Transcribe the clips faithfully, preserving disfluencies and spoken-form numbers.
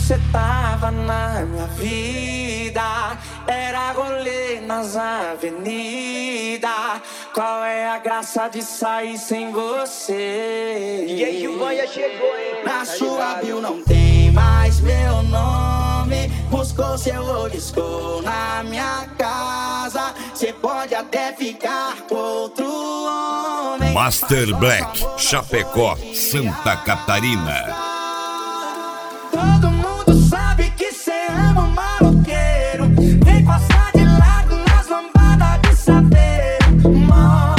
cê tava na minha vida, era rolê nas avenidas. Qual é a graça de sair sem você? E aí o Banha chegou, hein? Na sua bio não tem mais meu nome. Buscou seu olisco na minha casa. Cê pode até ficar com outro homem. Master Black, Chapecó, Santa Catarina. Todo mundo sabe que cê ama um maloqueiro. Vem passar de lado nas lambadas de saveiro. Mó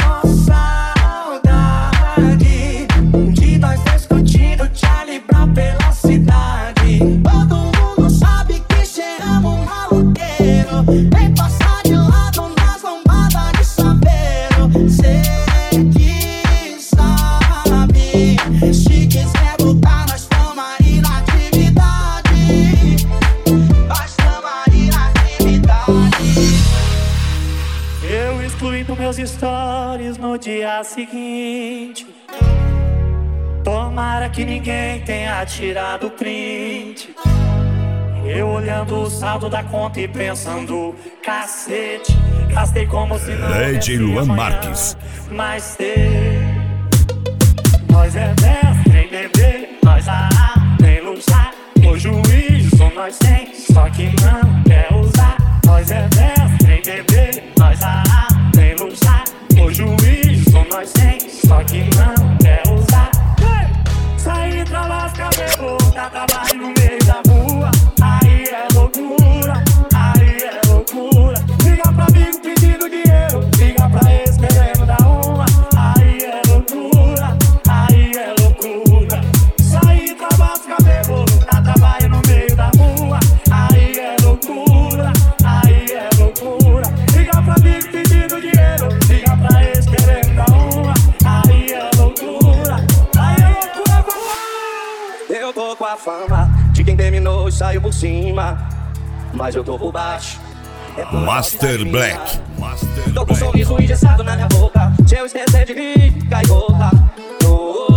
saudade de nós discutindo Charlie Brown pela cidade. Todo mundo sabe que cê ama um maloqueiro. Vem passar de lado nas lambadas de saveiro. Cê que sabe, se quiser voltar nós toma aí na atividade. Nós toma aí na atividade. Eu excluindo meus stories no dia seguinte. Tomara que ninguém tenha tirado print. Eu olhando o saldo da conta e pensando, cacete, gastei como se não Lady Luan Marques. Mas ter, nós é dez, nem beber, nós a nem luxar. O juízo nós tem, só que não quer usar. Nós é dez, nem beber, nós a nem luxar. O juízo nós tem, só que não quer usar. Sair pra lascar meu dá trabalho no meio da rua. Aí é loucura, aí é loucura. Liga pra amigo pedindo dinheiro, liga pra ex querendo dar uma. Aí é loucura, aí é loucura. Sair pra lascar meu dá trabalho no meio da rua. Aí é loucura, aí é loucura. Liga pra amigo pedindo dinheiro, liga pra ex querendo dar uma. Aí é loucura, aí é loucura, papai. Eu tô com a fama de quem terminou e saiu por cima, mas eu tô por baixo. É por Master Black. Master Tô com um Black. sorriso engessado na minha boca. Se eu esquecer de rir, cai gota. Oh, oh,